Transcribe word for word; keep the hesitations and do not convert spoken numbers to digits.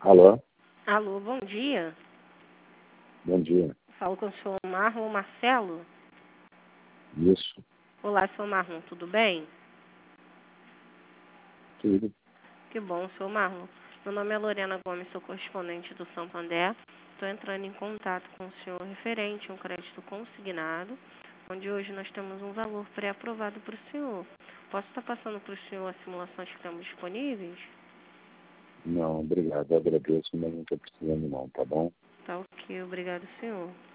Alô, Alô, bom dia. bom dia. Falo com o senhor Marlon Marcelo. Isso, Olá, senhor Marlon, tudo bem? tudo. Que bom, senhor Marlon. Meu nome é Lorena Gomes, sou correspondente do Santander. Estou entrando em contato com o senhor referente a um crédito consignado, onde hoje nós temos um valor pré-aprovado para o senhor. Posso estar passando para o senhor as simulações que temos disponíveis? Não, obrigado, eu agradeço, mas não estou precisando não, tá bom? Tá ok, obrigado, senhor.